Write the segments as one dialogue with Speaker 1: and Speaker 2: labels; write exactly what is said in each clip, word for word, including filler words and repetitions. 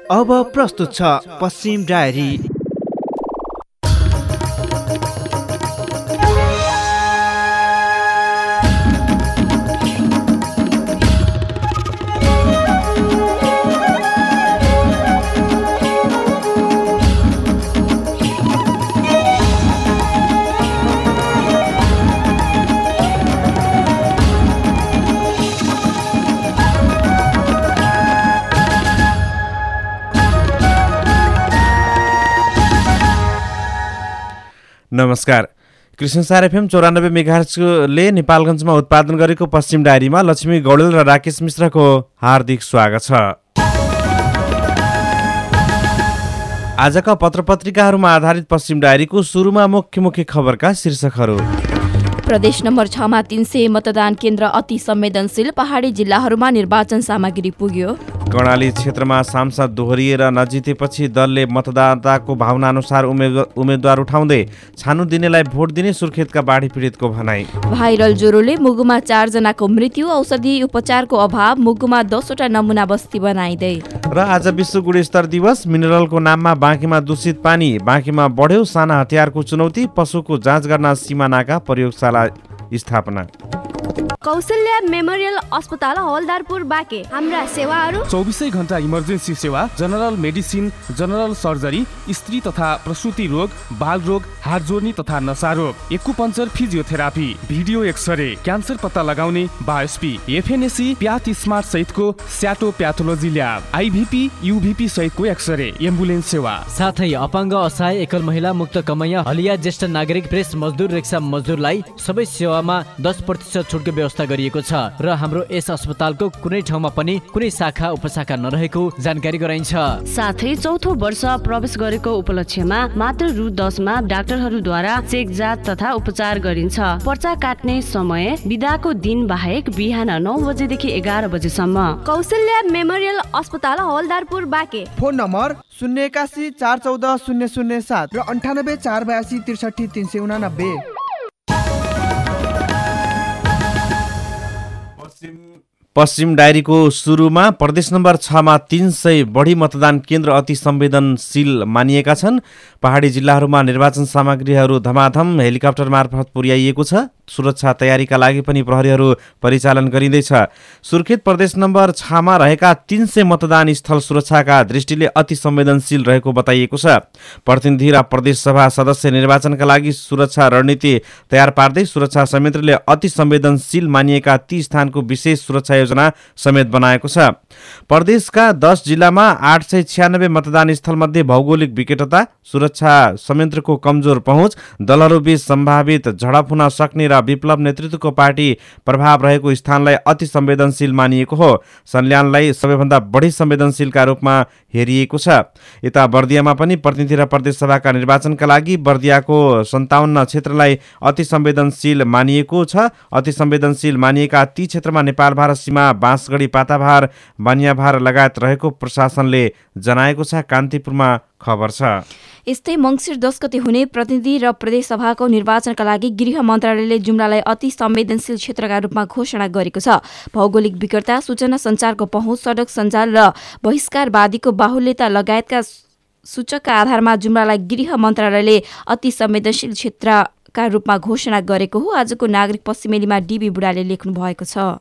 Speaker 1: अब प्रस्तुत छ पश्चिम डायरी। नमस्कार। कृष्णसार एफएम चौरानब्बे मेगाहर्जले नेपालगञ्जमा उत्पादन गरेको पश्चिम डायरीमा लक्ष्मी गौडेल र राकेश मिश्रको हार्दिक स्वागत छ। आजका पत्रपत्रिकाहरूमा आधारित पश्चिम डायरीको सुरुमा मुख्य मुख्य खबरका शीर्षकहरू।
Speaker 2: प्रदेश नम्बर छमा तीन सय मतदान केन्द्र अति संवेदनशील, पहाडी जिल्लाहरूमा निर्वाचन सामग्री पुग्यो।
Speaker 1: कर्णाली क्षेत्रमा सांसद दोहोरिएर नजितेपछि दलले मतदाताको भावना अनुसार उम्मेद्वार उठाउँदै छानो दिनेलाई भोट दिने सुर्खेतका बाढी पीडितको भनाई।
Speaker 2: भाइरल ज्वरोले मुगुमा चारजनाको मृत्यु, औषधि उपचारको अभाव, मुगुमा दसवटा नमुना बस्ती बनाइँदै।
Speaker 1: र आज विश्व गुणस्तर दिवस। मिनरलको नाममा बाँकीमा दूषित पानी, बाँकीमा बढ्यो साना हतियारको चुनौती, पशुको जाँच गर्न सीमानाका प्रयोगशाला स्थापना।
Speaker 3: कौशल्या मेमोरियल अस्पताल हवलदारपुर बाँके। हाम्रा सेवाहरू
Speaker 4: चौबिसै घण्टा इमर्जेन्सी सेवा, जनरल मेडिसिन, जनरल सर्जरी, स्त्री तथा प्रसुति रोग, बाल रोग, हात जोड्ने तथा नशा रोग, acupuncture, physiotherapy, video x-ray, cancer पत्ता लगाउने, बायोस्पी, एफएनएसी, प्याथ स्मार्ट सहितको स्याटो प्याथोलोजी ल्याब, आइभिपी, युभिपी सहितको एक्सरे, एम्बुलेन्स सेवा,
Speaker 5: साथै अपाङ्ग, असहाय, एकल महिला, मुक्त कमैया, हलिया, ज्येष्ठ नागरिक, प्रेस मजदुर, रिक्सा मजदुरलाई सबै सेवामा दस प्रतिशत छुटको व्यवस्था गरिएको छ र हाम्रो यस अस्पतालको कुनै ठाउँमा पनि कुनै शाखा उपशाखा नरहेको जानकारी गराइन्छ।
Speaker 6: साथै चौथो वर्ष प्रवेश गरेको उपलक्ष्यमा मात्र रु दसमा डाक्टरहरूद्वारा चेक जाँच तथा उपचार गरिन्छ। पर्चा काट्ने समय बिदाको दिन बाहेक बिहान नौ बजेदेखि एघार बजेसम्म।
Speaker 3: कौशल्या मेमोरियल अस्पताल हवलदारपुर बाँके।
Speaker 7: फोन नम्बर शून्य एकासी चार चौध शून्य शून्य सात र अन्ठानब्बे चार बयासी त्रिसठी तिन सय उनानब्बे।
Speaker 1: पश्चिम डायरीको सुरुमा प्रदेश नम्बर छमा तीन सय बढी मतदान केन्द्र अति संवेदनशील मानिएका छन्। पहाडी जिल्लाहरूमा निर्वाचन सामग्रीहरू धमाधम हेलिकप्टर मार्फत पुर्याइएको छ। सुरक्षा तयारीका लागि पनि प्रहरीहरू परिचालन गरिँदैछ। सुर्खेत प्रदेश नम्बर छमा रहेका तीन सय मतदान स्थल सुरक्षाका दृष्टिले अति संवेदनशील रहेको बताइएको छ। प्रतिनिधि र प्रदेश सभा सदस्य निर्वाचनका लागि सुरक्षा रणनीति तयार पार्दै सुरक्षा संयन्त्रले अति संवेदनशील मानिएका ती स्थानको विशेष सुरक्षा योजना समेत बनाएको छ। प्रदेशका दस जिल्लामा आठ सय छ्यानब्बे मतदान स्थल मध्ये भौगोलिक विकटता, सुरक्षा संयन्त्रको कमजोर पहुँच, दलहरूबीच सम्भावित झडप हुन सक्ने र विप्लव नेतृत्वको पार्टी प्रभाव रहेको स्थानलाई अति संवेदनशील मानिएको हो। संल्यानलाई सबैभन्दा बढी संवेदनशीलका रूपमा हेरिएको छ। यता बर्दियामा पनि प्रतिनिधि र प्रदेश सभाका निर्वाचनका लागि बर्दियाको सन्ताउन्न क्षेत्रलाई अति संवेदनशील मानिएको छ। अति संवेदनशील मानिएका ती क्षेत्रमा नेपाल भारत सीमा बाँसगढी, पाताभार, बानियाभार लगायत रहेको प्रशासनले जनाएको छ। कान्तिपुरमा खबर छ।
Speaker 2: यस्तै मङ्सिर दस गते हुने प्रतिनिधि र प्रदेश सभाको निर्वाचनका लागि गृह मन्त्रालयले जुम्लालाई अति संवेदनशील क्षेत्रका रूपमा घोषणा गरेको छ। भौगोलिक विकटता, सूचना सञ्चारको पहुँच, सडक सञ्जाल र बहिष्कारवादीको बाहुल्यता लगायतका सूचकका आधारमा जुम्लालाई गृह मन्त्रालयले अति संवेदनशील क्षेत्रका रूपमा घोषणा गरेको हो। आजको नागरिक पश्चिमेलीमा डिबी बुढाले लेख्नु भएको छ।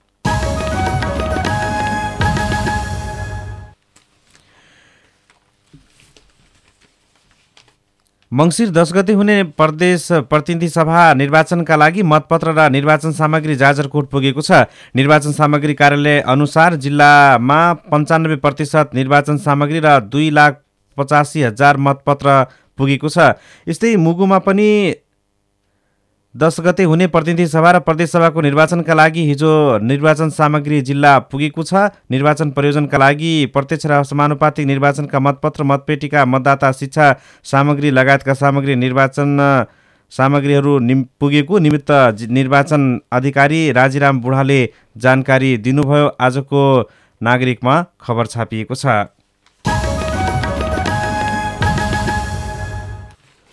Speaker 1: मङ्सिर दस गते हुने प्रदेश प्रतिनिधि सभा निर्वाचनका लागि मतपत्र र निर्वाचन सामग्री जाजरकोट पुगेको छ। निर्वाचन सामग्री कार्यालय अनुसार जिल्लामा पन्चानब्बे प्रतिशत निर्वाचन सामग्री र दुई लाख पचासी हजार मतपत्र पुगेको छ। यस्तै मुगुमा पनि दस गते हुने प्रतिनिधि सभा र प्रदेश सभाको निर्वाचनका लागि हिजो निर्वाचन सामग्री जिल्ला पुगेको छ। निर्वाचन प्रयोजनका लागि प्रत्यक्ष र समानुपातिक निर्वाचनका मतपत्र, मतपेटिका, मतदाता शिक्षा सामग्री लगायतका सामग्री निर्वाचन सामग्रीहरू पुगेको निमित्त निर्वाचन अधिकारी राजीराम बुढाले जानकारी दिनुभयो। आजको नागरिकमा खबर छापिएको छ।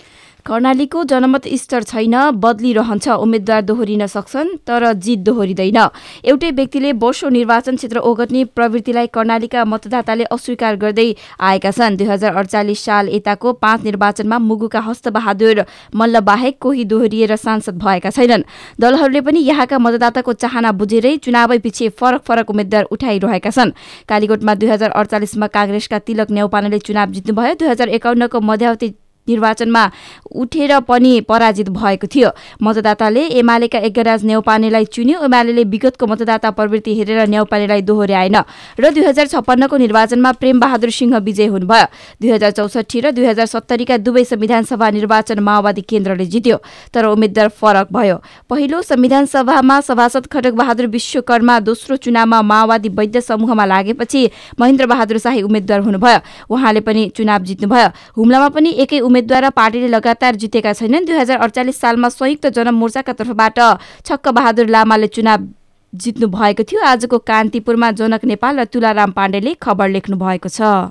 Speaker 2: कर्णालीको जनमत स्तर छैन, बदलिरहन्छ। उम्मेद्वार दोहोरिन सक्छन् तर जित दोहोरिँदैन। एउटै व्यक्तिले वर्षौं निर्वाचन क्षेत्र ओगट्ने प्रवृत्तिलाई कर्णालीका मतदाताले अस्वीकार गर्दै आएका छन्। दुई हजार अडचालिस साल यताको पाँच निर्वाचनमा मुगुका हस्तबहादुर मल्ल बाहेक कोही दोहोरिएर सांसद भएका छैनन्। दलहरूले पनि यहाँका मतदाताको चाहना बुझेरै चुनावै पछि फरक फरक उम्मेद्वार उठाइरहेका छन्। कालीकोटमा दुई हजार अडचालिसमा काङ्ग्रेसका तिलक नेउपानेले चुनाव जित्नुभयो। दुई हजार एकाउन्नको मध्यावधि निर्वाचनमा उठेर पनि पराजित भएको थियो। मतदाताले एमालेका यज्ञराज नेउपानेलाई चुन्यो। एमाले विगतको मतदाता प्रवृत्ति हेरेर नेउपानेलाई दोहोर्याएन र दुई हजार छप्पन्नको निर्वाचनमा प्रेमबहादुर सिंह विजय हुनुभयो। दुई हजार चौसठी र दुई हजार सत्तरीका दुवै संविधान सभा निर्वाचन माओवादी केन्द्रले जित्यो, तर उम्मेद्वार फरक भयो। पहिलो संविधान सभामा सभासद खड्ग बहादुर विश्वकर्मा, दोस्रो चुनावमा माओवादी वैद्य समूहमा लागेपछि महेन्द्र बहादुर शाही उम्मेद्वार हुनुभयो। उहाँले पनि चुनाव जित्नुभयो। हुम्लामा पनि एकै उम्मेद्वार पार्टीले लगातार जितेका छैनन्। दुई हजार अडचालिस सालमा संयुक्त जनमोर्चाका तर्फबाट छक्क बहादुर लामाले चुनाव जित्नु भएको थियो। आजको कान्तिपुरमा जनक नेपाल र तुलाराम पाण्डेले खबर लेख्नु भएको छ।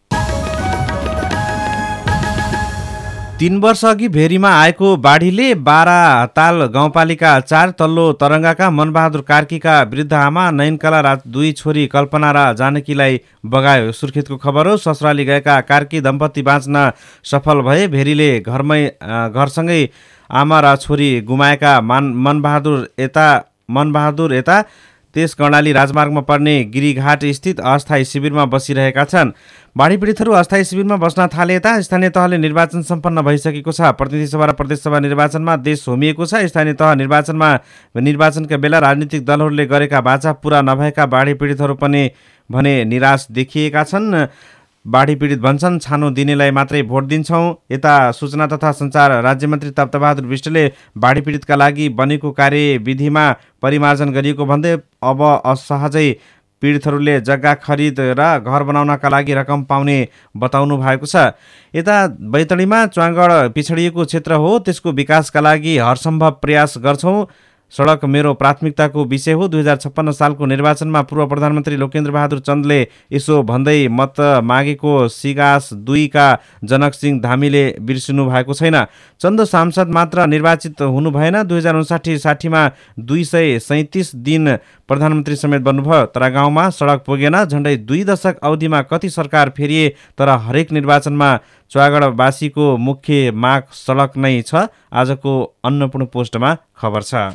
Speaker 1: तीन वर्ष अघि भेरीमा आएको बाढीले बारा ताल गाउँपालिका चार तल्लो तरङ्गाका मनबहादुर कार्कीका वृद्ध आमा नयनकला राज दुई छोरी कल्पना र जानकीलाई बगायो। सुर्खेतको खबर हो। ससुराली गएका कार्की दम्पति बाँच्न सफल भए। भेरीले घरमै घरसँगै आमा र छोरी गुमाएका मान मनबहादुर यता मनबहादुर यता त्यस कर्णाली राजमार्गमा पर्ने गिरीघाट स्थित अस्थायी शिविरमा बसिरहेका छन्। बाढी पीडितहरू अस्थायी शिविरमा बस्न थाले यता स्थानीय तहले निर्वाचन सम्पन्न भइसकेको छ। प्रतिनिधि सभा र प्रदेशसभा निर्वाचनमा देश होमिएको छ। स्थानीय तह निर्वाचनमा निर्वाचनका बेला राजनीतिक दलहरूले गरेका बाचा पूरा नभएका बाढी पीडितहरू पनि भने निराश देखिएका छन्। बाढी पीडित भन्छन् छानो दिनेलाई मात्रै भोट दिन्छौँ। यता सूचना तथा सञ्चार राज्यमन्त्री तप्तबहादुर विष्टले बाढी पीडितका लागि बनेको कार्यविधिमा परिमार्जन गरिएको भन्दै अब असहजै पीडितहरूले जग्गा खरिद र घर बनाउनका लागि रकम पाउने बताउनु भएको छ। यता बैतडीमा च्वाङगढ पिछडिएको क्षेत्र हो, त्यसको विकासका लागि हरसम्भव प्रयास गर्छौँ। सडक मेरो प्राथमिकताको विषय हो। दुई हजार छप्पन्न सालको निर्वाचनमा पूर्व प्रधानमन्त्री लोकेन्द्र बहादुर चन्दले यसो भन्दै मत मागेको सिगास दुईका जनक सिंह धामीले बिर्सिनु भएको छैन। चन्द सांसद मात्र निर्वाचित हुनु भएन। दुई हजार उन्साठी साठीमा दुई सय सैँतिस दिन प्रधानमन्त्री समेत बन्नुभयो, तर गाउँमा सडक पुगेन। झन्डै दुई दशक अवधिमा कति सरकार फेरिए, तर हरेक निर्वाचनमा चुवागढवासीको मुख्य माग सडक नै छ। आजको अन्नपूर्ण पोस्टमा खबर छ।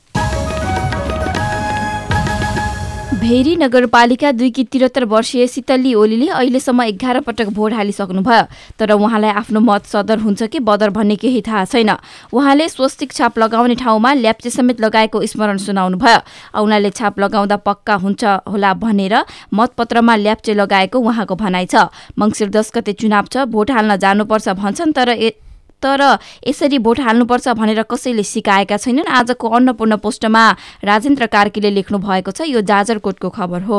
Speaker 2: भेरी नगरपालिका दुईकी त्रिहत्तर वर्षीय शीतली ओलीले अहिलेसम्म एघार पटक भोट हालिसक्नुभयो, तर उहाँलाई आफ्नो मत सदर हुन्छ कि बदर भन्ने केही थाहा छैन। उहाँले स्वस्तिक छाप लगाउने ठाउँमा ल्याप्चे समेत लगाएको स्मरण सुनाउनुभयो। औँलाले छाप लगाउँदा पक्का हुन्छ होला भनेर मतपत्रमा ल्याप्चे लगाएको उहाँको भनाइ छ। मङ्सिर दस गते चुनाव छ, भोट हाल्न जानुपर्छ भन्छन्, तर तर यसरी भोट हाल्नुपर्छ भनेर कसैले सिकाएका छैनन्। आजको अन्नपूर्ण पोस्टमा राजेन्द्र कार्कीले लेख्नु भएको छ। यो जाजरकोटको खबर हो।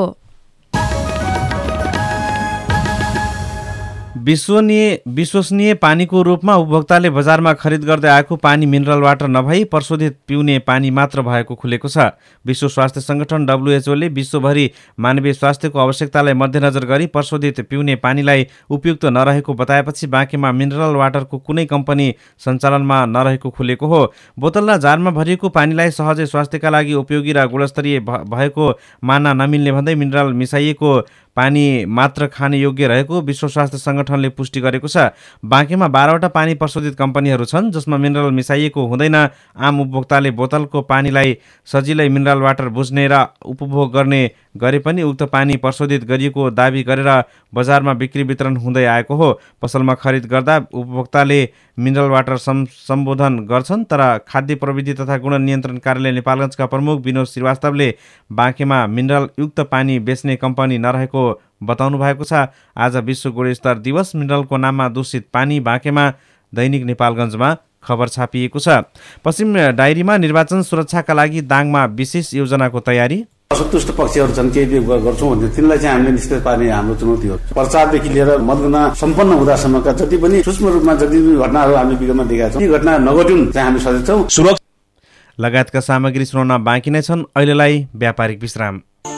Speaker 1: विश्वनीय विश्वसनीय पानीको रूपमा उपभोक्ताले बजारमा खरिद गर्दै आएको पानी मिनरल वाटर नभई प्रशोधित पिउने पानी मात्र भएको खुलेको छ। विश्व स्वास्थ्य सङ्गठन डब्लुएचओले विश्वभरि मानवीय स्वास्थ्यको आवश्यकतालाई मध्यनजर गरी प्रशोधित पिउने पानीलाई उपयुक्त नरहेको बताएपछि बाँकीमा मिनरल वाटरको कुनै कम्पनी सञ्चालनमा नरहेको खुलेको हो। बोतल र जारमा भरिएको पानीलाई सहजै स्वास्थ्यका लागि उपयोगी र गुणस्तरीय भएको मान्न नमिल्ने भन्दै मिनरल मिसाइएको पानी मात्र खाने योग्य रहेको विश्व स्वास्थ्य सङ्गठनले पुष्टि गरेको छ। बाँकीमा बाह्रवटा पानी प्रशोधित कम्पनीहरू छन् जसमा मिनरल मिसाइएको हुँदैन। आम उपभोक्ताले बोतलको पानीलाई सजिलै मिनरल वाटर बुझ्ने र उपभोग गर्ने गरे पनि उक्त पानी प्रशोधित गरिएको दावी गरेर बजारमा बिक्री वितरण हुँदै आएको हो। पसलमा खरिद गर्दा उपभोक्ताले मिनरल वाटर सम् सम्बोधन गर्छन्, तर खाद्य प्रविधि तथा गुण नियन्त्रण कार्यालय नेपालगञ्जका प्रमुख विनोद श्रीवास्तवले बाँकीमा मिनरल युक्त पानी बेच्ने कम्पनी नरहेको बताउनु भएको छ। आज विश्व गुणस्तर दिवस। मिनरलको नाममा दूषित पानी बाँकेमा दैनिक नेपालगञ्जमा खबर छापिएको छ। पश्चिम डायरीमा निर्वाचन सुरक्षाका लागि दाङमा विशेष योजनाको तयारी।
Speaker 8: असन्तुष्ट पक्षहरू छन्, केही गर्छौँ भने तिनलाई चाहिँ हामीले निश्चित पार्ने हाम्रो चुनौती हो। प्रचारदेखि लिएर मतगणना सम्पन्न हुँदासम्मका जति पनि सूक्ष्म रूपमा जति पनि घटनाहरू हामी विगतमा देखेका छौँ, ती घटना नघटुन् चाहिँ हामी सचेत छौँ।
Speaker 1: लगायतका सामग्री सुनाउन बाँकी नै छन्। अहिलेलाई व्यापारिक विश्राम।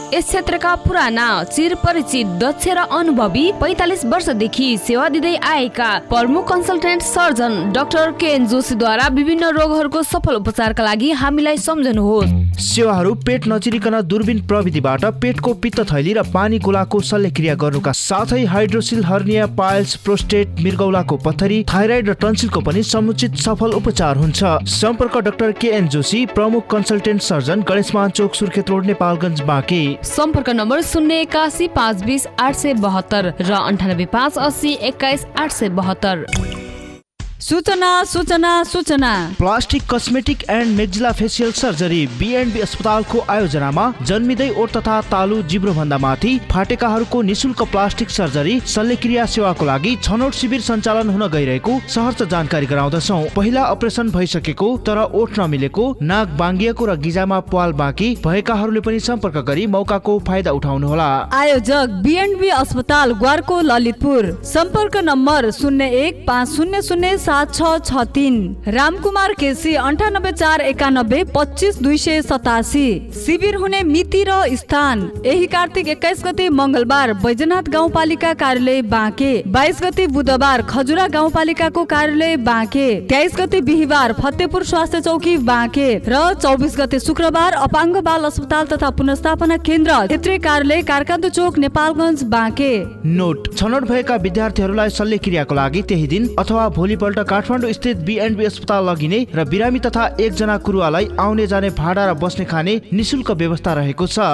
Speaker 9: यस क्षेत्रका पुराना चिरपरिचित दक्ष र अनुभवी पैंतालिस वर्षदेखि सेवा दिँदै आएका प्रमुख कन्सल्टेन्ट सर्जन डाक्टर केएन जोशीद्वारा विभिन्न रोगहरूको सफल उपचारका लागि हामीलाई सम्झनुहोस्।
Speaker 10: सेवाहरू पेट नचिरिकन दूरबीन प्रविधिबाट पेटको पित्त थैली र पानी गोलाको शल्यक्रिया गर्नुका साथै हाइड्रोसिल, हर्निया, पाइल्स, प्रोस्टेट, मृगौलाको पत्थरी, थाइराइड र टन्सिलको पनि समुचित सफल उपचार हुन्छ। सम्पर्क डाक्टर केएन जोशी, प्रमुख कन्सल्टेन्ट सर्जन, गणेशमान चोक, सुर्खेत रोड, नेपालगञ्ज, बाँके।
Speaker 9: सम्पर्क नम्बर शून्य एकासी पाँच बिस आठ सय बहत्तर र अन्ठानब्बे पाँच अस्सी एक्काइस आठ सय बहत्तर।
Speaker 11: सूचना सूचना सूचना
Speaker 10: plastic cosmetic and maxillofacial surgery B N B अस्पतालको आयोजनामा जन्मिँदै ओठ तथा तालु जिब्रो भन्दा माथि फाटेकाहरूको निशुल्क प्लास्टिक सर्जरी शल्यक्रिया सेवाको लागि छनौट शिविर सञ्चालन हुन गइरहेको सहर्ष जानकारी गराउँदछौँ। पहिला अपरेसन भइसकेको तर ओठ नमिलेको, नाक बाङ्गिएको र गिजामा प्वाल बाँकी भएकाहरूले पनि सम्पर्क गरी मौकाको फाइदा उठाउनुहोला।
Speaker 11: आयोजक बीएनबी अस्पताल ग्वारको ललितपुर। सम्पर्क नम्बर शून्य एक पाँच शून्य शून्य सात छ छ तीन। रामकुमार केसी अन्ठानब्बे चार एकानब्बे पच्चिस दुई सय सतासी। शिविर हुने मिति र स्थान यही कार्तिक एक्काइस गते मंगलबार बैजनाथ गाउँपालिका कार्यालय बाँके, बाइस गते बुधबार खजुरा गाउँपालिकाको कार्यालय बाँके, तेइस गते बिहिबार फतेपुर स्वास्थ्य चौकी बाँके र चौबिस गते शुक्रबार अपाङ्ग बाल अस्पताल तथा पुनर्स्थापना केन्द्र क्षेत्रीय कार्यालय कारकान्दु चोक, नेपालगञ्ज, बाँके।
Speaker 10: नोट: छनौट भएका विद्यार्थीहरूलाई शल्यक्रियाको लागि त्यही दिन अथवा भोलिपल्ट काठमाडौँ स्थित बीएनबी अस्पताल लगिने र बिरामी तथा एकजना कुरुवालाई आउने जाने भाडा र बस्ने खाने निशुल्क व्यवस्था रहेको छ।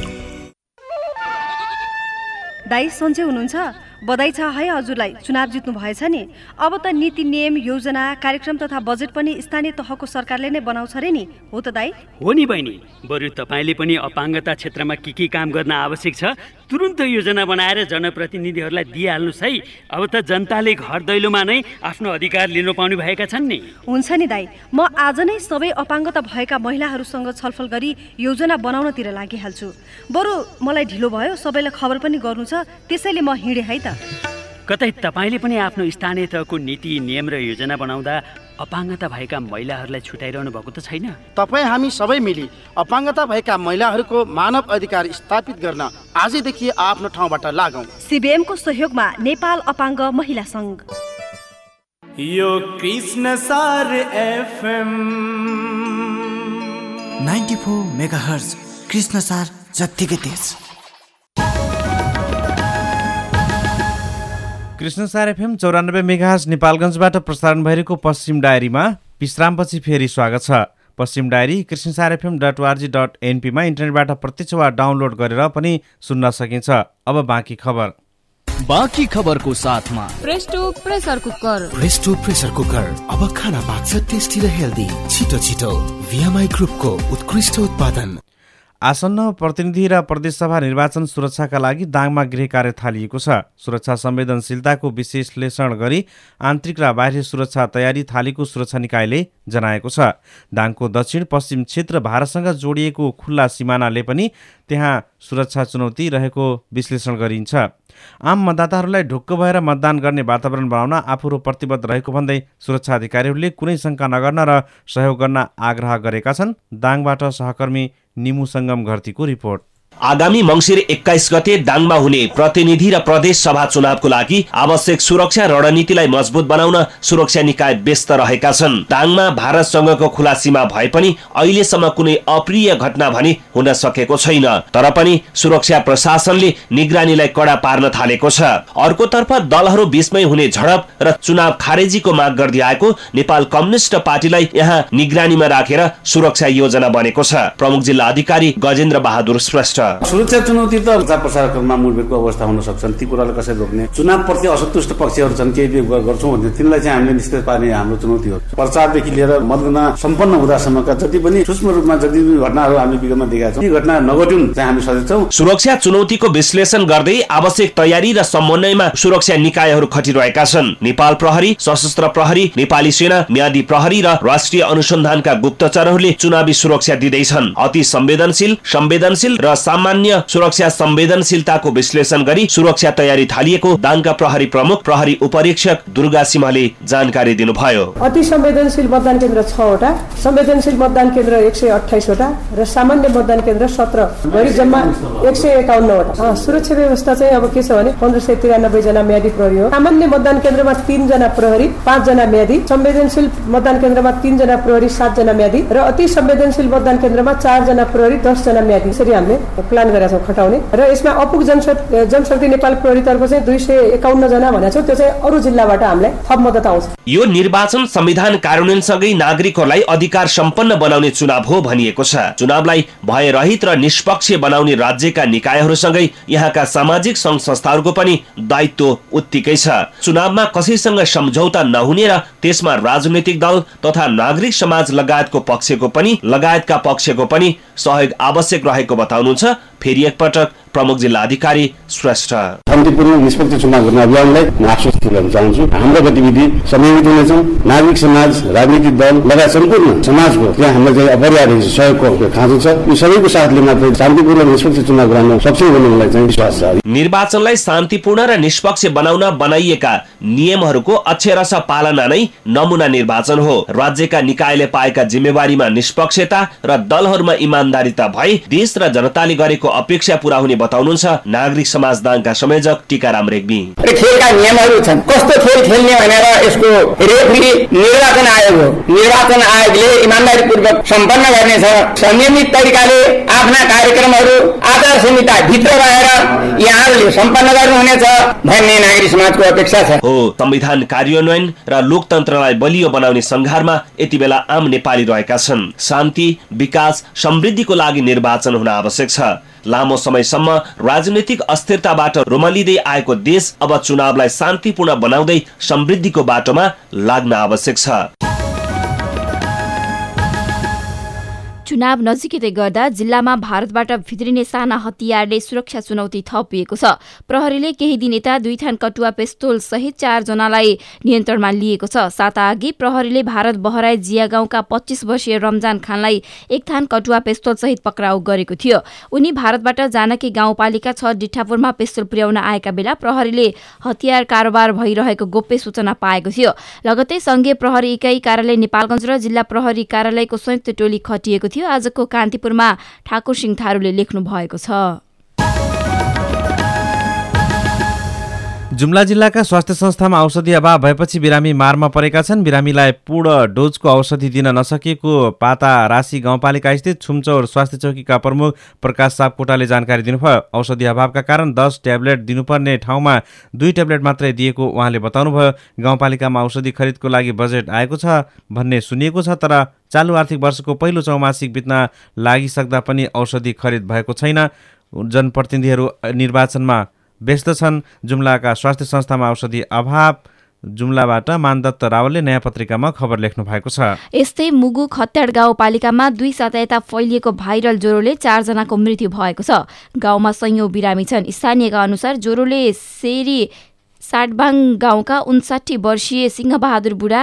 Speaker 12: दाइ सन्चै हुनुहुन्छ? बधाई छ है हजुरलाई, चुनाव जित्नु भएछ नि। अब त नीति नियम, योजना, कार्यक्रम तथा बजेट पनि स्थानीय तहको सरकारले नै बनाउँछ रे नि, हो त दाइ?
Speaker 13: हो नि बहिनी, बरु तपाईँले पनि अपाङ्गता क्षेत्रमा के के काम गर्न आवश्यक छ तुरुन्त योजना बनाएर जनप्रतिनिधिहरूलाई दिइहाल्नुहोस् है। अब त जनताले घर दैलोमा नै आफ्नो अधिकार लिनु पाउने भएका छन् नि।
Speaker 12: हुन्छ नि दाइ, म आज नै सबै अपाङ्गता भएका महिलाहरूसँग छलफल गरी योजना बनाउनतिर लागिहाल्छु। बरु मलाई ढिलो भयो, सबैलाई खबर पनि गर्नु छ, त्यसैले म हिँडेँ है त।
Speaker 13: कतै तपाईँले पनि आफ्नो स्थानीय तहको नीति नियम र योजना बनाउँदा अपाङ्गता भएका महिलाहरूलाई छुटाइरहनु भएको त छैन?
Speaker 14: तपाईँ हामी सबै मिली अपाङ्गता भएका महिलाहरूको मानव अधिकार स्थापित गर्न आजैदेखि आफ्नो ठाउँबाट लागौँ।
Speaker 12: सीबीएमको सहयोगमा नेपाल अपाङ्ग महिला सङ्घ।
Speaker 15: यो Krishnasar FM
Speaker 16: ninety four megahertz, Krishnasar जत्तिकै तेज।
Speaker 1: कृष्णसार एफएम चौरानब्बे मेगाहर्ज नेपालगञ्जबाट प्रसारण भइरहेको पश्चिम डायरीमा विश्रामपछि फेरि स्वागत छ। पश्चिम diary Krishnasar FM dot O R G dot एनपीमा इन्टरनेटबाट प्रत्यक्ष वा डाउनलोड गरेर पनि सुन्न सकिन्छ। अब बाँकी खबर।
Speaker 17: बाँकी खबरको साथमा
Speaker 9: Presto pressure cooker.
Speaker 17: Presto pressure cooker अब खाना पाक्छ टेस्टी र हेल्दी, छिटो छिटो। भिएमआई ग्रुपको उत्कृष्ट उत्पादन।
Speaker 1: आसन्न प्रतिनिधि र प्रदेशसभा निर्वाचन सुरक्षाका लागि दाङमा गृह कार्य थालिएको छ। सुरक्षा संवेदनशीलताको विश्लेषण गरी आन्तरिक र बाह्य सुरक्षा तयारी थालेको सुरक्षा निकायले जनाएको छ। दाङको दक्षिण पश्चिम क्षेत्र भारतसँग जोडिएको खुल्ला सिमानाले पनि त्यहाँ सुरक्षा चुनौती रहेको विश्लेषण गरिन्छ। आम मतदाताहरूलाई ढुक्क भएर मतदान गर्ने वातावरण बनाउन आफूहरू प्रतिबद्ध रहेको भन्दै सुरक्षा अधिकारीहरूले कुनै शङ्का नगर्न र सहयोग गर्न आग्रह गरेका छन्। दाङबाट सहकर्मी निमु सङ्गम घरतीको रिपोर्ट।
Speaker 18: आगामी मङ्सिर एक्काइस गते दाङमा हुने प्रतिनिधि र प्रदेश सभा चुनावको लागि आवश्यक सुरक्षा रणनीतिलाई मजबुत बनाउन सुरक्षा निकाय व्यस्त रहेका छन्। दाङमा भारतसँगको खुला सीमा भए पनि अहिलेसम्म कुनै अप्रिय घटना भने हुन सकेको छैन। तर पनि सुरक्षा प्रशासनले निगरानीलाई कडा पार्न थालेको छ। अर्कोतर्फ दलहरू बीचमै हुने झडप र चुनाव खारेजीको माग गर्दै आएको नेपाल कम्युनिस्ट पार्टीलाई यहाँ निगरानीमा राखेर सुरक्षा योजना बनेको छ। प्रमुख जिल्ला अधिकारी गजेन्द्र बहादुर श्रेष्ठ।
Speaker 8: सुरक्षा चुनौती त प्रचार प्रसारकर्मा मुठभेडको अवस्था हुन सक्छन्, ती कुरालाई कसरी रोक्ने, चुनाव प्रति असन्तुष्ट पक्षहरू छन्, केही गर्छौँ भने तिनलाई चाहिँ हामीले निश्चित पार्ने हाम्रो चुनौती हो। प्रचारदेखि लिएर मतगणना सम्पन्न हुँदासम्मका जति पनि सूक्ष्म रूपमा जति पनि घटनाहरू हामी विगतमा देखेका छौँ, ती घटना नघटुन् चाहिँ हामी सचेत छौँ।
Speaker 18: सुरक्षा चुनौतीको विश्लेषण गर्दै आवश्यक तयारी र समन्वयमा सुरक्षा निकायहरू खटिरहेका छन्। नेपाल प्रहरी, सशस्त्र प्रहरी, नेपाली सेना, म्यादी प्रहरी र राष्ट्रिय अनुसन्धानका गुप्तचरहरूले चुनावी सुरक्षा दिँदैछन्। अति संवेदनशील, संवेदनशील र सामान्य सुरक्षा संवेदनशीलताको विश्लेषण गरी सुरक्षा तयारी थालिएको दाङका प्रहरी प्रमुख प्रहरी उपरीक्षक दुर्गा सिंहले जानकारी दिनुभयो।
Speaker 19: अति संवेदनशील मतदान केन्द्र छ वटा, संवेदनशील मतदान केन्द्र एक सय अठाइस वटा र सामान्य मतदान केन्द्र सत्र गरी जम्मा एक सय एकाउन्न वटा। सुरक्षा व्यवस्था चाहिँ अब के छ भने पन्ध्र सय तिरानब्बे जना म्यादी प्रहरी हो। सामान्य मतदान केन्द्रमा तीन जना प्रहरी पाँच जना म्यादी, संवेदनशील मतदान केन्द्रमा तीन जना प्रहरी सात जना म्यादी र अति संवेदनशील मतदान केन्द्रमा चार जना प्रहरी दस जना म्यादी यसरी हामीले प्लान गरेका छौँ खटाउने। र यसमा अपुग जनशक्ति जनशक्ति नेपाल प्रहरीतर्फ चाहिँ दुई सय एकाउन्न जना भनेको छौँ, त्यो चाहिँ अरू जिल्लाबाट हामीलाई थप मद्दत आउँछ।
Speaker 18: यो निर्वाचन संविधान कार्यान्वयनसँगै नागरिकहरूलाई अधिकार सम्पन्न बनाउने चुनाव हो भनिएको छ। चुनावलाई भयरहित र निष्पक्ष बनाउने राज्यका निकायहरूसँगै यहाँका सामाजिक संघ संस्थाहरूको पनि दायित्व उत्तिकै छ। चुनावमा कसैसँग सम्झौता नहुने र त्यसमा राजनैतिक दल तथा नागरिक समाज लगायतको पक्षको पनि लगायतका पक्षको पनि सहयोग आवश्यक रहेको बताउनुहुन्छ फेरि एकपटक प्रमुख जिल्ला अधिकारी श्रेष्ठ।
Speaker 8: शान्तिपूर्ण निष्पक्ष चुनाव गर्ने अभियानलाई म आश्वस्त गर्न चाहन्छु। हाम्रो गतिविधि समयमित हुनेछन्। नागरिक समाज, राजनीतिक दल लगायत सम्पूर्ण समाजको त्यहाँ हामीलाई चाहिँ अपरिहार्य सहयोगको खाँचो छ। यो सबैको साथले मात्रै शान्तिपूर्ण निष्पक्ष चुनाव गर्न सक्षम हुने मलाई चाहिँ विश्वास छ।
Speaker 18: निर्वाचनलाई शान्तिपूर्ण र निष्पक्ष बनाउन बनाइएका नियमहरूको अक्षरश पालना नै नमुना निर्वाचन हो। राज्यका निकायले पाएका जिम्मेवारीमा निष्पक्षता र दलहरूमा इमानदारीता भई देश र जनताले गरेको अपेक्षा पूरा हुने बताउनुहुन्छ नागरिक समाज दाङका संयोजक टीकाराम रेग्मी।
Speaker 20: खेलका नियमहरू छन्, कस्तो खेल खेल्ने भनेर यसको रेफ्री निर्वाचन आयोग हो। निर्वाचन आयोगले इमानदारीपूर्वक सम्पन्न गर्नेछ। संयमित तरिकाले आफ्ना कार्यक्रमहरू आचार संहिता भित्र रहेर यहाँहरूले सम्पन्न गर्नुहुनेछ भन्ने नागरिक समाजको अपेक्षा छ।
Speaker 18: हो संविधान कार्यान्वयन र लोकतन्त्रलाई बलियो बनाउने संघारमा यति बेला आम नेपाली रहेका छन्। शान्ति, विकास, समृद्धिको लागि निर्वाचन हुन आवश्यक छ। लामो समयसम्म राजनैतिक अस्थिरताबाट रोमलिँदै आएको देश अब चुनावलाई शान्तिपूर्ण बनाउँदै समृद्धिको बाटोमा लाग्न आवश्यक छ।
Speaker 2: चुनाव नजिकै गर्दा जिल्लामा भारतबाट भित्रिने साना हतियारले सुरक्षा चुनौती थपिएको छ। प्रहरीले केही दिन यता दुई थान कटुवा पिस्तोल सहित चार जनालाई नियन्त्रणमा लिएको छ। साता अघि प्रहरीले भारत बहराई जिया गाउँका पच्चीस वर्षीय रमजान खानलाई एक थान कटुवा पिस्तोल सहित पक्राउ गरेको थियो। उनी भारतबाट जानकी गाउँपालिका छ डिठापुरमा पिस्तोल पुर्याउन आएका बेला प्रहरीले हतियार कारोबार भइरहेको गोप्य सूचना पाएको थियो। लगतै संघीय प्रहरी इकाइ कार्यालय नेपालगञ्ज र जिल्ला प्रहरी कार्यालयको संयुक्त टोली खटिएको थियो। आजको कान्तिपुरमा ठाकुर सिंह थारूले लेख्नु भएको छ।
Speaker 1: जुम्ला जिल्लाका स्वास्थ्य संस्थामा औषधि अभाव भएपछि बिरामी मारमा परेका छन्। बिरामीलाई पूर्ण डोजको औषधि दिन नसकेको पाता राशि गाउँपालिका स्थित छुमचौर स्वास्थ्य चौकीका प्रमुख प्रकाश सापकोटाले जानकारी दिनुभयो। औषधि अभावका कारण दस ट्याब्लेट दिनुपर्ने ठाउँमा दुई ट्याब्लेट मात्रै दिएको उहाँले बताउनुभयो। गाउँपालिकामा औषधि खरिदको लागि बजेट आएको छ भन्ने सुनिएको छ, तर चालु आर्थिक वर्षको पहिलो चौमासिक बित्न लागिसक्दा पनि औषधि खरिद भएको छैन। जनप्रतिनिधिहरू निर्वाचनमा व्यस्त छन्। जुम्लाका स्वास्थ्य संस्थामा औषधि अभाव। जुम्लाबाट मानदत्त रावलले नयाँ पत्रिकामा खबर लेख्नु भएको छ।
Speaker 2: यस्तै मुगु खत्याड गाउँपालिकामा दुई साता यता फैलिएको भाइरल ज्वरोले चारजनाको मृत्यु भएको छ। गाउँमा सयौं बिरामी छन्। स्थानीयका अनुसार ज्वरोले सेरी साटबाङ गाउँका उन्साठी वर्षीय सिंहबहादुर बुढा,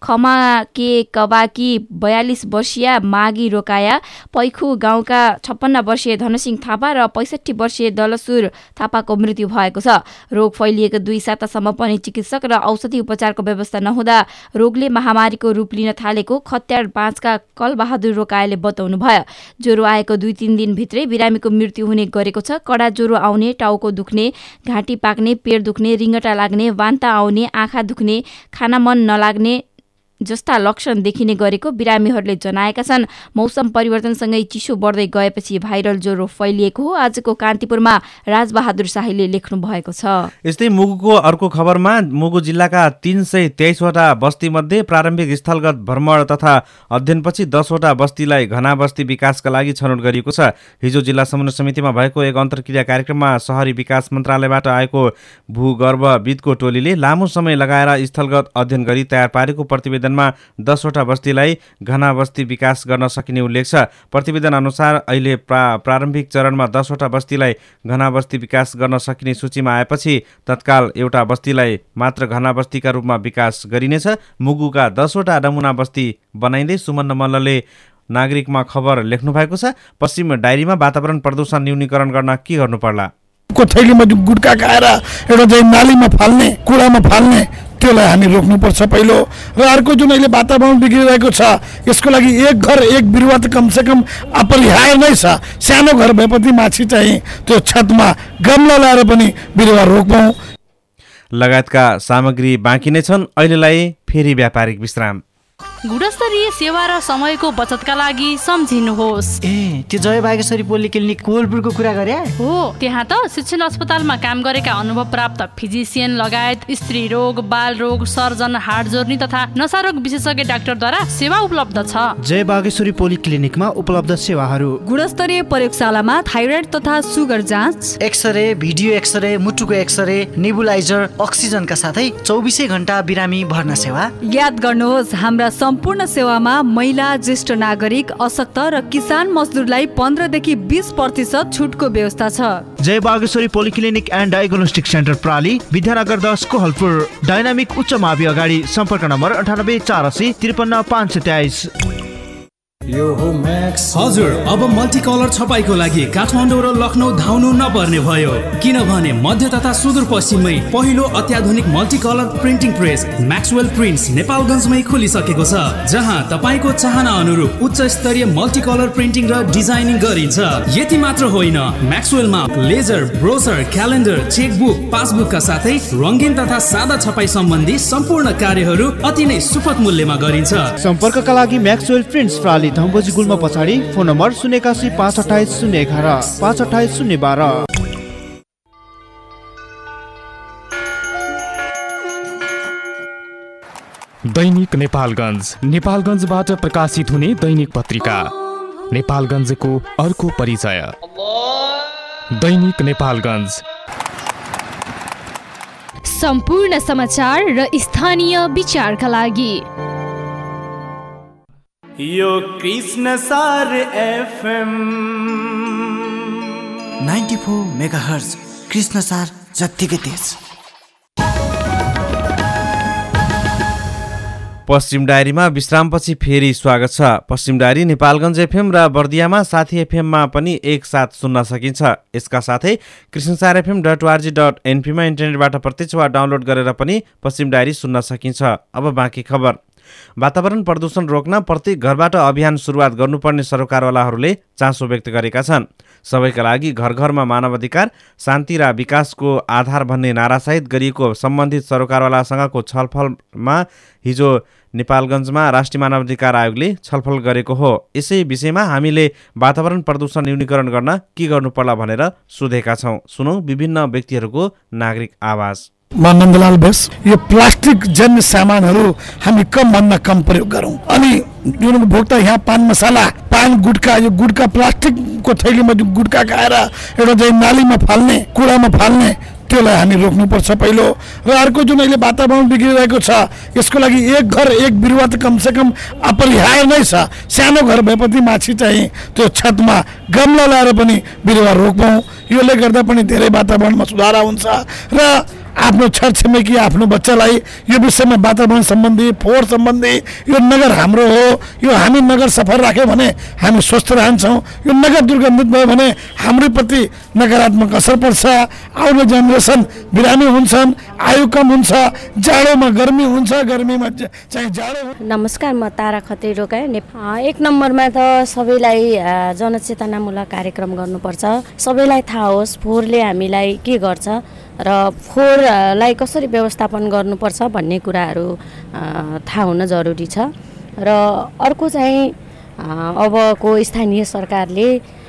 Speaker 2: खमाके कबाकी बयालिस वर्षीय मागी रोकाया, पैखु गाउँका छप्पन्न वर्षीय धनसिंह थापा र पैँसठी वर्षीय दलसुर थापाको मृत्यु भएको छ। रोग फैलिएको दुई सातासम्म पनि चिकित्सक र औषधि उपचारको व्यवस्था नहुँदा रोगले महामारीको रूप लिन थालेको खत्याड पाँचका कलबहादुर रोकायाले बताउनु भयो। ज्वरो आएको दुई तीन दिनभित्रै बिरामीको मृत्यु हुने गरेको छ। कडा ज्वरो आउने, टाउको दुख्ने, घाँटी पाक्ने, पेट दुख्ने, रिङ्गटा लाग्ने, वान्ता आउने, आँखा दुख्ने, खाना मन नलाग्ने जस्ता लक्षण देखिने गरेको बिरामीहरूले जनाएका छन्। मौसम परिवर्तनसँगै चिसो बढ्दै गएपछि भाइरल ज्वरो फैलिएको हो। आजको कान्तिपुरमा राजबहादुर शाहीले लेख्नु भएको छ।
Speaker 1: यस्तै मुगुको अर्को खबरमा मुगु जिल्लाका तीन सय तेइसवटा बस्तीमध्ये प्रारम्भिक स्थलगत भ्रमण तथा अध्ययनपछि दसवटा बस्तीलाई घना बस्ती विकासका लागि छनौट गरिएको छ। हिजो जिल्ला समन्वय समितिमा भएको एक अन्तर्क्रिया कार्यक्रममा शहरी विकास मन्त्रालयबाट आएको भूगर्भविदको टोलीले लामो समय लगाएर स्थलगत अध्ययन गरी तयार पारेको प्रतिवेदन दसवटा बस्तीलाई घना बस्ती विकास गर्न सकिने उल्लेख छ। प्रतिवेदन अनुसार अहिले प्रा प्रारम्भिक चरणमा दसवटा बस्तीलाई घना बस्ती विकास गर्न सकिने सूचीमा आएपछि तत्काल एउटा बस्तीलाई मात्र घना बस्तीका रूपमा विकास गरिनेछ। मुगुका दसवटा नमुना बस्ती बनाइँदै सुमन मल्लले नागरिकमा खबर लेख्नु भएको छ। पश्चिम डायरीमा वातावरण प्रदूषण न्यूनीकरण गर्न के गर्नु पर्ला?
Speaker 21: थैलीमा गुटखा खाएर एउटा चाहिँ नालीमा फाल्ने, कुडामा फाल्ने, त्यसलाई हामी रोक्नुपर्छ पहिलो। र अर्को जुन अहिले वातावरण बिग्रिरहेको छ, यसको लागि एक घर एक बिरुवा त कमसे कम अपरिहार्य नै छ। सानो घर भएपछि माछी चाहिँ त्यो छतमा गमला लाएर पनि बिरुवा रोपौँ
Speaker 1: लगायतका सामग्री बाँकी नै छन्। अहिलेलाई फेरि व्यापारिक विश्राम।
Speaker 22: गुणस्तरीय सेवा र समयको बचतका लागि सम्झिनुहोस्।
Speaker 10: ए त्यो जय बागेश्वरी पोलिक्लिनिक कोलपुरको कुरा गरे
Speaker 22: हो। त्यहाँ त शिक्षण अस्पतालमा काम गरेका अनुभव प्राप्त फिजिसियन लगायत स्त्री रोग, बाल रोग, सर्जन, हाड जोर्नी तथा नसारोग विशेषज्ञ डाक्टरद्वारा सेवा उपलब्ध छ।
Speaker 10: जय बागेश्वरी पोलिक्लिनिकमा उपलब्ध सेवाहरू:
Speaker 11: गुणस्तरीय प्रयोगशालामा थाइरोइड तथा सुगर जाँच,
Speaker 10: एक्सरे, भिडियो एक्सरे, मुटुको एक्सरे, नेबुलाइजर, अक्सिजनका साथै चौबिसै घण्टा बिरामी भर्ना सेवा।
Speaker 11: याद गर्नुहोस्, हाम्रा सम्पूर्ण सेवामा महिला, ज्येष्ठ नागरिक, अशक्त र किसान मजदुरलाई पन्ध्रदेखि बिस प्रतिशत छुटको व्यवस्था छ।
Speaker 10: Jai Bageshwari polyclinic and diagnostic centre प्राली, विद्यानगर दस कोहलपुर। डाइनामिक उच्च मावि अगाडि। सम्पर्क नम्बर अन्ठानब्बे चार असी त्रिपन्न पाँच सय तेइस।
Speaker 23: यो हो म्याक्स। हजुर, अब मल्टी कलर छपाईको लागि काठमाडौँ र लखनऊ धाउनु नपर्ने भयो, किनभने मध्य तथा सुदूरपश्चिममै पहिलो अत्याधुनिक multi colour printing press Maxwell prints नेपालगञ्जमै खोलिसकेको छ, जहाँ तपाईँको चाहना अनुरूप उच्च स्तरीय मल्टी कलर प्रिन्टिङ र डिजाइनिङ गरिन्छ। यति मात्र होइन, म्याक्सवेलमा लेजर, ब्रोसर, क्यालेन्डर, चेकबुक, पासबुकका साथै रङ्गीन तथा सादा छपाई सम्बन्धी सम्पूर्ण कार्यहरू अति नै सुपथ मूल्यमा गरिन्छ।
Speaker 10: सम्पर्कका लागि म्याक्सवेल प्रिन्ट्स प्राली, धम्बोजी गुल्म पछाडि। फोन नम्बर शून्य एकासी पाँच अठाइस शून्य एघार पाँच अठाइस शून्य बाह्र।
Speaker 4: दैनिक नेपालगञ्ज, नेपालगञ्जबाट प्रकाशित हुने दैनिक पत्रिका नेपालगञ्जको अर्को परिचय। दैनिक नेपालगञ्ज,
Speaker 9: सम्पूर्ण समाचार र स्थानीय विचारका लागि।
Speaker 15: यो Krishnasar FM
Speaker 16: ninety four megahertz, Krishnasar जत्तिकै तेज।
Speaker 1: पश्चिम डायरीमा विश्रामपछि फेरि स्वागत छ। पश्चिम डायरी नेपालगञ्ज एफएम र बर्दियामा साथी एफएममा पनि एकसाथ सुन्न सकिन्छ। यसका साथै Krishnasar FM dot O R G dot एनपीमा इन्टरनेटबाट प्रत्यक्ष वा डाउनलोड गरेर पनि पश्चिम डायरी सुन्न सकिन्छ। अब बाँकी खबर। वातावरण प्रदूषण रोक्न प्रत्येक घरबाट अभियान सुरुवात गर्नुपर्ने सरकारवालाहरूले चासो व्यक्त गरेका छन्। सबैका लागि घर घरमा मानवाधिकार, शान्ति र विकासको आधार भन्ने नारासहित गरिएको सम्बन्धित सरकारवालासँगको छलफलमा हिजो नेपालगञ्जमा राष्ट्रिय मानवाधिकार आयोगले छलफल गरेको हो। यसै विषयमा हामीले वातावरण प्रदूषण न्यूनीकरण गर्न के गर्नु पर्ला भनेर सोधेका छौँ। सुनौ विभिन्न व्यक्तिहरूको नागरिक आवाज।
Speaker 21: म नन्दलाल बेस। यो प्लास्टिक जन्य सामानहरू हामी कम भन्दा कम प्रयोग गरौँ। अनि जुन उपभोक्ता यहाँ पान मसाला, पान गुटखा, यो गुटखा प्लास्टिकको थैलीमा जुन गुटखा खाएर एउटा चाहिँ नालीमा फाल्ने, कुडामा फाल्ने, त्यसलाई हामी रोक्नुपर्छ पहिलो। र अर्को जुन अहिले वातावरण बिग्रिरहेको छ, यसको लागि एक घर एक बिरुवा त कमसे कम अपरिहार्य नै छ। सानो घर भएपछि माछी चाहिँ त्यो छतमा गमला लाएर पनि बिरुवा रोपौँ। यसले गर्दा पनि धेरै वातावरणमा सुधार हुन्छ। र आफ्नो छरछिमेकी, आफ्नो बच्चालाई यो विषयमा वातावरण सम्बन्धी, फोहोर सम्बन्धी, यो नगर हाम्रो हो, यो हामी नगर सफा राख्यौँ भने हामी स्वस्थ रहन्छौँ। यो नगर दुर्गन्धित भयो भने हाम्रो प्रति नकारात्मक असर पर्छ। आउने जेनेरेसन बिरामी हुन्छन्, आयु कम हुन्छ, जाडोमा गर्मी हुन्छ, गर्मीमा चाहिँ जाडो।
Speaker 24: नमस्कार, म तारा खत्री रोका। एक नम्बरमा त सबैलाई जनचेतनामूलक कार्यक्रम गर्नुपर्छ। सबैलाई थाहा होस् फोहोरले हामीलाई के गर्छ र फोहोरलाई कसरी व्यवस्थापन गर्नुपर्छ भन्ने कुराहरू थाहा हुन जरुरी छ। र अर्को चाहिँ अबको स्थानीय सरकारले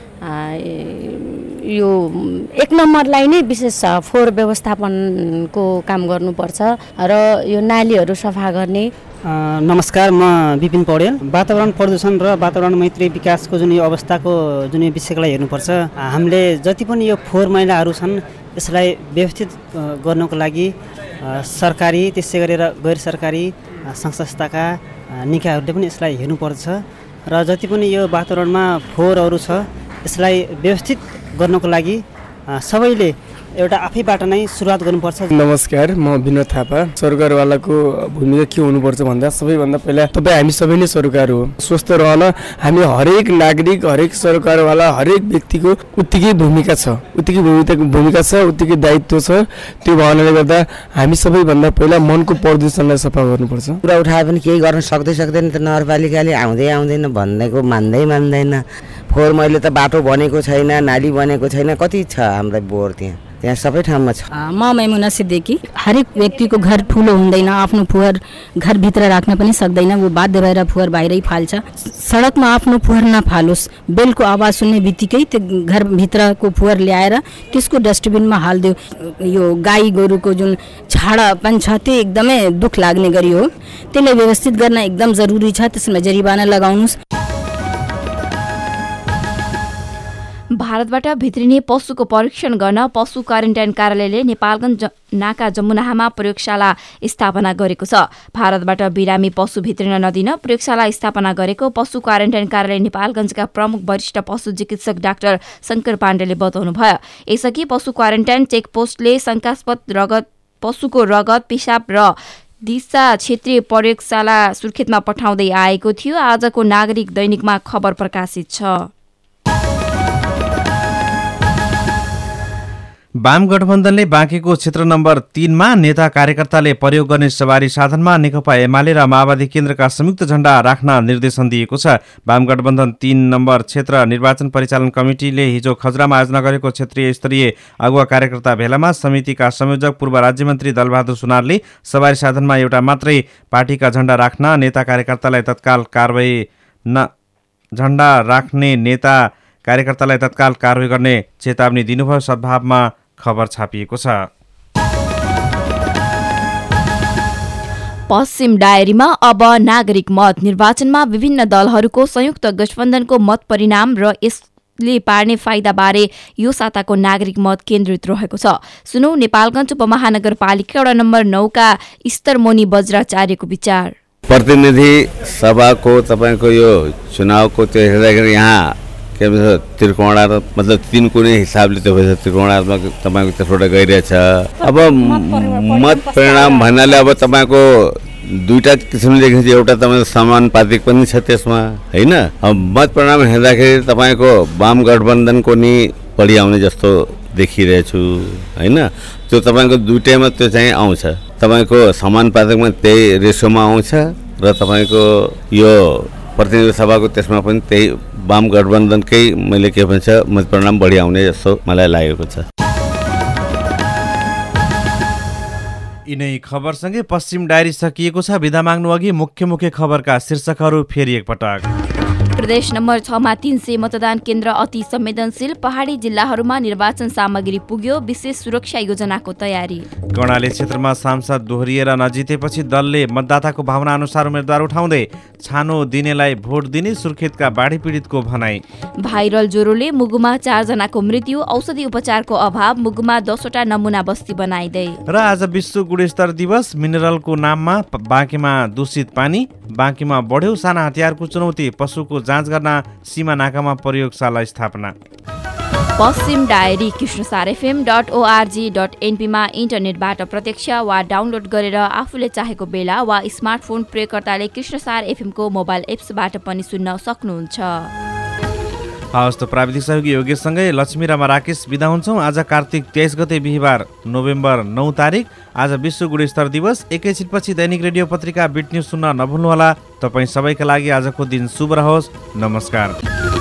Speaker 24: यो एक नम्बरलाई नै विशेष फोहोर व्यवस्थापनको काम गर्नुपर्छ र यो नालीहरू सफा गर्ने।
Speaker 25: नमस्कार, म विपिन पौडेल। वातावरण प्रदूषण र वातावरण मैत्री विकासको जुन यो अवस्थाको जुन यो विषयलाई हेर्नुपर्छ। हामीले जति पनि यो फोहोर मैलाहरू छन् यसलाई व्यवस्थित गर्नको लागि सरकारी त्यसै गरेर गैर सरकारी सङ्घ संस्थाका निकायहरूले पनि यसलाई हेर्नुपर्छ। र जति पनि यो वातावरणमा फोहोरहरू छ यसलाई व्यवस्थित गर्नको लागि सबैले एउटा आफैबाट नै सुरुवात गर्नुपर्छ।
Speaker 3: नमस्कार, म विनोद थापा। सरकारवालाको भूमिका के हुनुपर्छ भन्दा सबैभन्दा पहिला तपाईँ हामी सबै नै सरकार हो। स्वस्थ रहन हामी हरेक नागरिक, हरेक सरकारवाला, हरेक व्यक्तिको उत्तिकै भूमिका छ, उत्तिकै भूमिका भूमिका छ, उत्तिकै दायित्व छ। त्यो भावनाले गर्दा हामी सबैभन्दा पहिला मनको प्रदूषणलाई सफा गर्नुपर्छ।
Speaker 5: कुरा उठाए पनि केही गर्न सक्दै सक्दैन त नगरपालिकाले आउँदै आउँदैन भन्नेको मान्दै मान्दैन। फोहोर मैले त बाटो बनेको छैन, नाली बनेको छैन, कति छ हामीलाई बोर त्यहाँ त्यहाँ सबै ठाउँमा छ।
Speaker 6: म मैमुना सिद्दिकी। हरेक व्यक्तिको घर ठुलो हुँदैन, आफ्नो फोहोर घरभित्र राख्न पनि सक्दैन, वो बाध्य भएर फोहोर बाहिरै फाल्छ। सडकमा आफ्नो फोहोर नफालोस्, बेलको आवाज सुन्ने बित्तिकै त्यो घरभित्रको फोहोर ल्याएर त्यसको डस्टबिनमा हालिदियो। यो गाई गोरुको जुन छाडापन छ त्यो एकदमै दुःख लाग्ने गरी हो, त्यसलाई व्यवस्थित गर्न एकदम जरुरी छ। त्यसमा जरिवाना लगाउनुहोस्।
Speaker 2: भारतबाट भित्रिने पशुको परीक्षण गर्न पशु क्वारेन्टाइन कार्यालयले नेपालगञ्ज नाका जमुनाहामा प्रयोगशाला स्थापना गरेको छ। भारतबाट बिरामी पशु भित्रिन नदिन प्रयोगशाला स्थापना गरेको पशु क्वारेन्टाइन कार्यालय नेपालगञ्जका प्रमुख वरिष्ठ पशु चिकित्सक डाक्टर शङ्कर पाण्डेले बताउनुभयो। यसअघि पशु क्वारेन्टाइन चेकपोस्टले शङ्कास्पद रगत पशुको रगत, पिसाब र दिशा क्षेत्रीय प्रयोगशाला सुर्खेतमा पठाउँदै आएको थियो। आजको नागरिक दैनिकमा खबर प्रकाशित छ।
Speaker 1: वाम गठबन्धनले बाँकेको क्षेत्र नम्बर तीनमा नेता कार्यकर्ताले प्रयोग गर्ने सवारी साधनमा नेकपा एमाले र माओवादी केन्द्रका संयुक्त झण्डा राख्न निर्देशन दिएको छ। वाम गठबन्धन तीन नम्बर क्षेत्र निर्वाचन परिचालन कमिटिले हिजो खजुरामा आयोजना गरेको क्षेत्रीय स्तरीय अगुवा कार्यकर्ता भेलामा समितिका संयोजक पूर्व राज्यमन्त्री दलबहादुर सुनारले सवारी साधनमा एउटा मात्रै पार्टीका झण्डा राख्न नेता कार्यकर्तालाई तत्काल कारबाही न झण्डा राख्ने नेता कार्यकर्तालाई तत्काल कारबाही गर्ने चेतावनी दिनुभयो। सद्भावमा खबर छापिएको छ।
Speaker 2: पश्चिम डायरीमा अब नागरिक मत। निर्वाचनमा विभिन्न दलहरूको संयुक्त गठबन्धनको मत परिणाम र यसले पार्ने फाइदाबारे यो साताको नागरिक मत केन्द्रित रहेको छ। सुनौ नेपालगञ्ज उपमहानगरपालिका वडा नम्बर नौका स्तरमुनि वज्राचार्यको विचार।
Speaker 7: प्रतिनिधि सभाको तपाईँको यो चुनावको त्यो हेर्दाखेरि यहाँ के भन्छ त्रिकोणा मतलब तीन कुनै हिसाबले त्यो भन्छ त्रिकोणात्मक तपाईँको त्यसबाट गइरहेछ। अब मत परिणाम भन्नाले अब तपाईँको दुईवटा किसिमले देखिन्छ। एउटा तपाईँको समानुपातिक पनि छ त्यसमा होइन। अब मत परिणाम हेर्दाखेरि तपाईँको वाम गठबन्धनको नि बढी आउने जस्तो देखिरहेछु होइन। त्यो तपाईँको दुइटैमा त्यो चाहिँ आउँछ। तपाईँको समानुपातिकमा त्यही रेसियोमा आउँछ र तपाईँको यो प्रतिनिधि सभाको त्यसमा पनि त्यही वाम गठबन्धनकै मैले के भन्छ मत परिणाम बढी आउने जस्तो मलाई लागेको छ।
Speaker 1: यिनै खबरसँगै पश्चिम डायरी सकिएको छ। बिदा माग्नु अघि मुख्य मुख्य खबरका शीर्षकहरू फेरि एकपटक।
Speaker 2: प्रदेश नम्बर छमा तीन सय मतदान केन्द्र अति संवेदनशील। पहाडी जिल्लाहरूमा निर्वाचन सामग्री पुग्यो। विशेष सुरक्षा योजनाको तयारी।
Speaker 1: कर्णाली क्षेत्रमा सांसद दोहोरिएर नजितेपछि दलले मतदाताको भावना अनुसार उम्मेद्वार उठाउँदै छानो दिनेलाई भोट दिने सुर्खेतका बाढी पीडितको भनाई।
Speaker 2: भाइरल ज्वरोले मुगुमा चारजनाको मृत्यु। औषधि उपचारको अभाव। मुगुमा दसवटा नमुना बस्ती बनाइदै।
Speaker 1: र आज विश्व गुणस्तर दिवस। मिनरलको नाममा बाँकीमा दूषित पानी। बाँकीमा बढ्यो साना हतियारको चुनौती। पशुको जाँच गर्न सीमा नाकामा प्रयोगशाला स्थापना।
Speaker 2: पश्चिम diary Krishnasar FM dot O R G dot एनपीमा इन्टरनेटबाट प्रत्यक्ष वा डाउनलोड गरेर आफूले चाहेको बेला वा स्मार्टफोन प्रयोगकर्ताले कृष्णसार एफएमको मोबाइल एप्सबाट पनि सुन्न सक्नुहुन्छ।
Speaker 1: हवस् त प्राविधिक सहयोगी योगेशसँगै लक्ष्मी रामा राकेश बिदा हुन्छौँ। आज कार्तिक तेइस गते बिहिबार नोभेम्बर नौ तारिक। आज विश्व गुणस्तर दिवस। एकैछिनपछि दैनिक रेडियो पत्रिका बिट न्युज सुन्न नभुल्नुहोला। तपाईँ सबैका लागि आजको दिन शुभ रहोस्। नमस्कार।